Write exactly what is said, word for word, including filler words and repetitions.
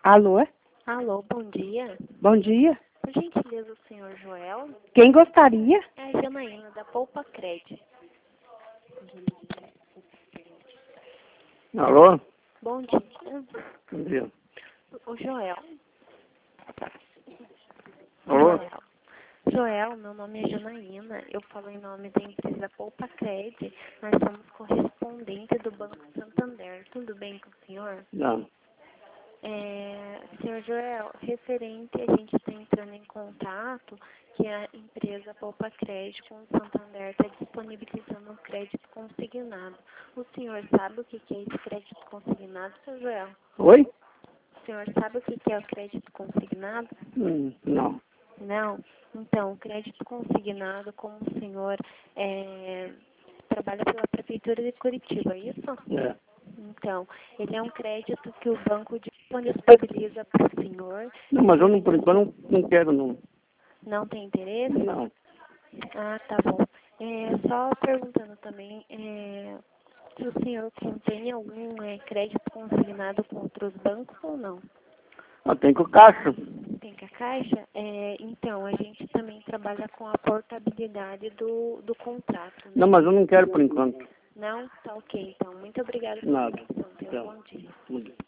Alô? Alô, bom dia. Bom dia. Por gentileza, o senhor Joel? Quem gostaria? É a Janaína, da Poupa Cred. Alô? Bom dia. Bom dia. O Joel. Alô? Joel. Joel, meu nome é Janaína. Eu falo em nome da empresa Poupa Cred. Nós somos correspondentes do Banco Santander. Tudo bem com o senhor? Não. É, senhor Joel, referente, a gente está entrando em contato que a empresa Poupa Cred com o Santander está disponibilizando um crédito consignado. O senhor sabe o que é esse crédito consignado, senhor Joel? Oi? O senhor sabe o que é o crédito consignado? Hum, não. Não? Então, o crédito consignado, como o senhor é, trabalha pela Prefeitura de Curitiba, é isso? É. Então, ele é um crédito que o banco disponibiliza para o senhor. Não, mas eu não, por enquanto não, não quero, não. Não tem interesse? Não. Ah, tá bom. É, só perguntando também, é, se o senhor contém algum é, crédito consignado com outros bancos ou não? Ah, tem com caixa. Tem com a Caixa? É, então, a gente também trabalha com a portabilidade do, do contrato. Né? Não, mas eu não quero por enquanto. Não? Tá ok, então. Muito obrigada pela Nada. atenção. Tenha um Tchau. bom dia. Bom dia.